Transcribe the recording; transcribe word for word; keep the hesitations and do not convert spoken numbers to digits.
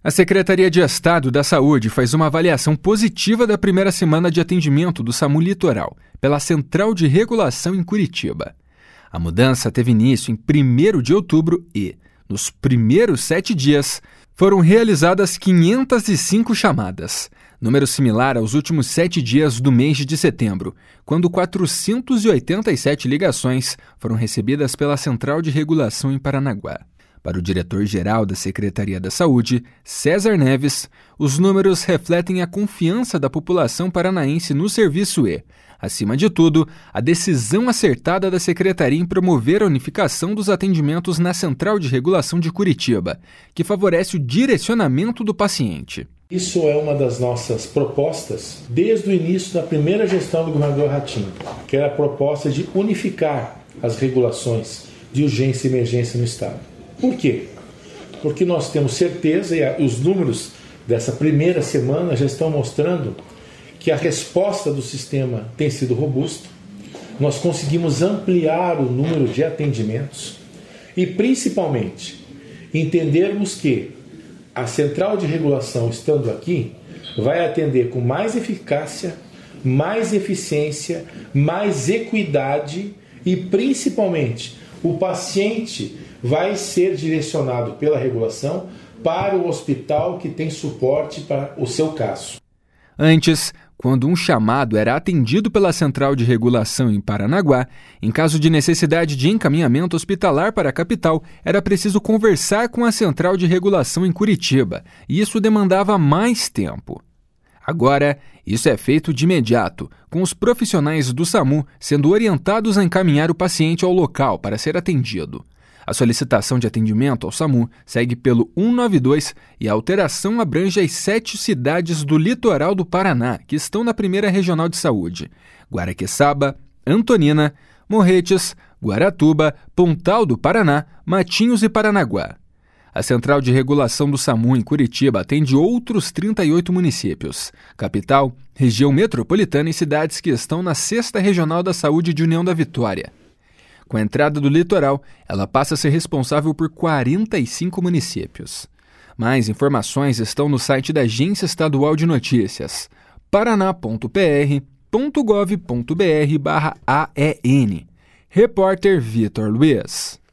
A Secretaria de Estado da Saúde faz uma avaliação positiva da primeira semana de atendimento do SAMU Litoral pela Central de Regulação em Curitiba. A mudança teve início em primeiro de outubro e, nos primeiros sete dias, foram realizadas quinhentas e cinco chamadas, número similar aos últimos sete dias do mês de setembro, quando quatrocentas e oitenta e sete ligações foram recebidas pela Central de Regulação em Paranaguá. Para o diretor-geral da Secretaria da Saúde, César Neves, os números refletem a confiança da população paranaense no serviço e, acima de tudo, a decisão acertada da Secretaria em promover a unificação dos atendimentos na Central de Regulação de Curitiba, que favorece o direcionamento do paciente. Isso é uma das nossas propostas desde o início da primeira gestão do governador Ratinho, que era a proposta de unificar as regulações de urgência e emergência no Estado. Por quê? Porque nós temos certeza, e os números dessa primeira semana já estão mostrando que a resposta do sistema tem sido robusta, nós conseguimos ampliar o número de atendimentos e, principalmente, entendermos que a Central de Regulação, estando aqui, vai atender com mais eficácia, mais eficiência, mais equidade e, principalmente, o paciente vai ser direcionado pela regulação para o hospital que tem suporte para o seu caso. Antes, quando um chamado era atendido pela Central de Regulação em Paranaguá, em caso de necessidade de encaminhamento hospitalar para a capital, era preciso conversar com a Central de Regulação em Curitiba, e isso demandava mais tempo. Agora, isso é feito de imediato, com os profissionais do SAMU sendo orientados a encaminhar o paciente ao local para ser atendido. A solicitação de atendimento ao SAMU segue pelo cento e noventa e dois e a alteração abrange as sete cidades do litoral do Paraná, que estão na primeira regional de saúde: Guaraqueçaba, Antonina, Morretes, Guaratuba, Pontal do Paraná, Matinhos e Paranaguá. A Central de Regulação do SAMU em Curitiba atende outros trinta e oito municípios: capital, região metropolitana e cidades que estão na sexta Regional da Saúde de União da Vitória. Com a entrada do litoral, ela passa a ser responsável por quarenta e cinco municípios. Mais informações estão no site da Agência Estadual de Notícias, paraná ponto p r ponto gov ponto b r barra A E N. Repórter Vitor Luiz.